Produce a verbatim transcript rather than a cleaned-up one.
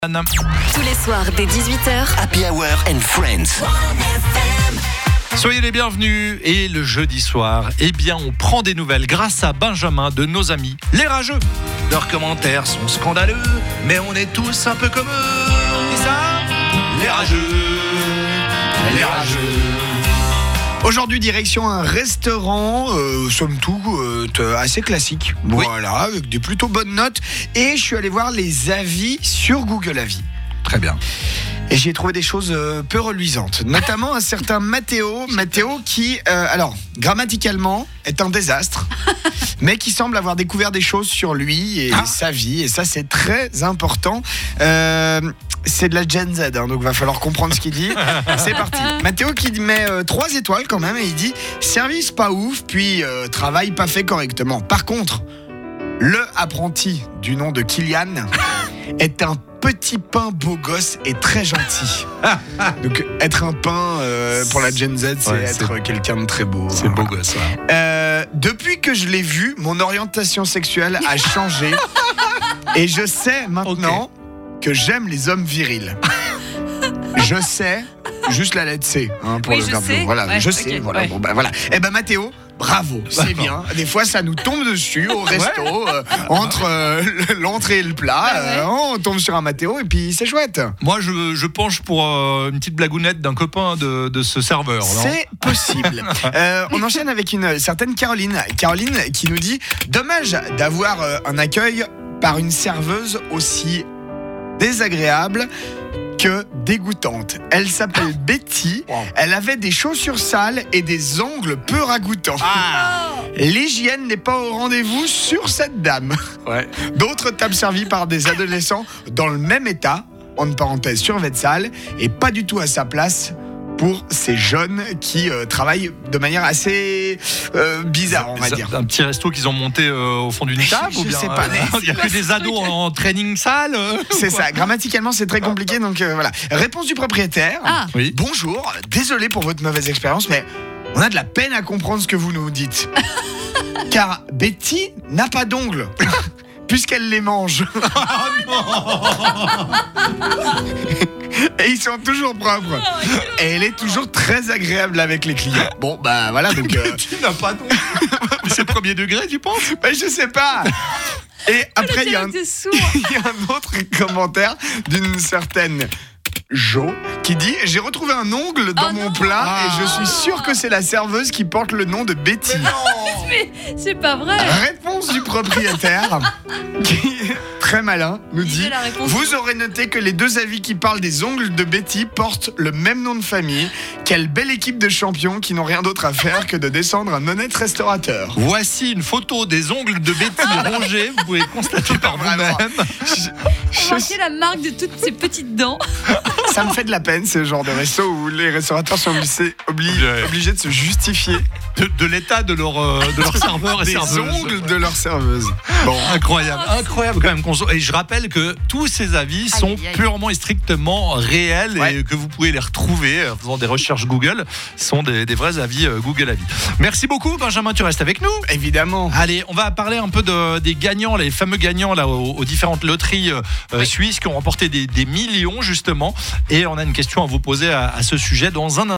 Tous les soirs dès dix-huit heures, Happy Hour and Friends. Soyez les bienvenus. Et le jeudi soir, eh bien, on prend des nouvelles grâce à Benjamin de nos amis, les rageux. Leurs commentaires sont scandaleux, mais on est tous un peu comme eux. On dit ça ? Les rageux, les rageux. Aujourd'hui, direction un restaurant, euh, somme toute, euh, assez classique. Oui. Voilà, avec des plutôt bonnes notes. Et je suis allé voir les avis sur Google Avis. Très bien. Et j'ai trouvé des choses euh, peu reluisantes. Notamment un certain Mathéo. Mathéo qui, euh, alors, grammaticalement, est un désastre. Mais qui semble avoir découvert des choses sur lui et Ah. sa vie. Et ça, c'est très important. Euh, c'est de la Gen Z, hein, donc va falloir comprendre ce qu'il dit. C'est parti. Mathéo qui met euh, trois étoiles quand même et il dit service pas ouf, puis euh, travail pas fait correctement. Par contre, le apprenti du nom de Kylian est un petit pain beau gosse et très gentil. Donc être un pain euh, pour la Gen Z, c'est Ouais, être c'est- quelqu'un de très beau. C'est beau gosse, ouais. Euh, depuis que je l'ai vu, mon orientation sexuelle a changé et je sais maintenant que j'aime les hommes virils. Je sais, juste la lettre C hein, pour Oui, le je verbe. sais. Voilà, Ouais, je ok, sais. Voilà, ouais. bon, bah, voilà. Eh ben Mathéo, bravo, c'est bien. Des fois, ça nous tombe dessus au resto, euh, entre euh, l'entrée et le plat. Bah ouais. euh, on tombe sur un Mathéo et puis c'est chouette. Moi, je, je penche pour euh, une petite blagounette d'un copain de, de ce serveur. non C'est possible. Euh, on enchaîne avec une certaine Caroline. Caroline qui nous dit dommage d'avoir euh, un accueil par une serveuse aussi désagréable que dégoûtante. Elle s'appelle Betty. Wow. Elle avait des chaussures sales et des ongles peu ragoûtants. Ah. L'hygiène n'est pas au rendez-vous sur cette dame. Ouais. D'autres tables servies par des adolescents dans le même état, entre parenthèses sur vêtements sales, et pas du tout à sa place pour ces jeunes qui euh, travaillent de manière assez euh, bizarre, on va C'est dire. un petit resto qu'ils ont monté euh, au fond d'une Je- table je ou bien sais pas, euh, mais il y a que des ados en, en training salle. euh, C'est ou quoi ça, grammaticalement c'est très compliqué, donc euh, voilà. Réponse du propriétaire. Ah. Oui. Bonjour, désolé pour votre mauvaise expérience, mais on a de la peine à comprendre ce que vous nous dites. Car Betty n'a pas d'ongles, puisqu'elle les mange. Et ils sont toujours propres. Et elle est toujours très agréable avec les clients. Bon, bah voilà, donc... euh, Tu n'as pas donc. C'est premier degré, tu penses? bah, je sais pas. Et après, il y a un... T'es sourd. Il y a un autre commentaire d'une certaine Jo qui dit « J'ai retrouvé un ongle dans Oh mon non. plat Ah. et je suis sûr que c'est la serveuse qui porte le nom de Betty. » Mais c'est pas vrai. Réponse du propriétaire qui, très malin, nous Lisez dit la « réponse. Vous aurez noté que les deux avis qui parlent des ongles de Betty portent le même nom de famille. Quelle belle équipe de champions qui n'ont rien d'autre à faire que de descendre un honnête restaurateur. » Voici une photo des ongles de Betty rongés. Vous pouvez constater par Vraiment. vous-même. Je- je- Remarquez la marque de toutes ces petites dents. Ça me fait de la peine, ce genre de resto où les restaurateurs sont obligés, obli- Ouais. obligés de se justifier De, de l'état de leur, euh, de leur serveur et des serveuse. ongles de leur serveuse. Bon, Incroyable, incroyable quand même. qu'on soit- Et je rappelle que tous ces avis sont Aïe, aïe, aïe. purement et strictement réels Ouais. et que vous pouvez les retrouver en faisant des recherches Google. Ce sont des, des vrais avis euh, Google Avis. Merci beaucoup, Benjamin, tu restes avec nous. évidemment. Allez, on va parler un peu de, des gagnants, les fameux gagnants là, aux, aux différentes loteries euh, Oui. suisses qui ont remporté des, des millions justement. Et on a une question à vous poser à, à ce sujet dans un instant.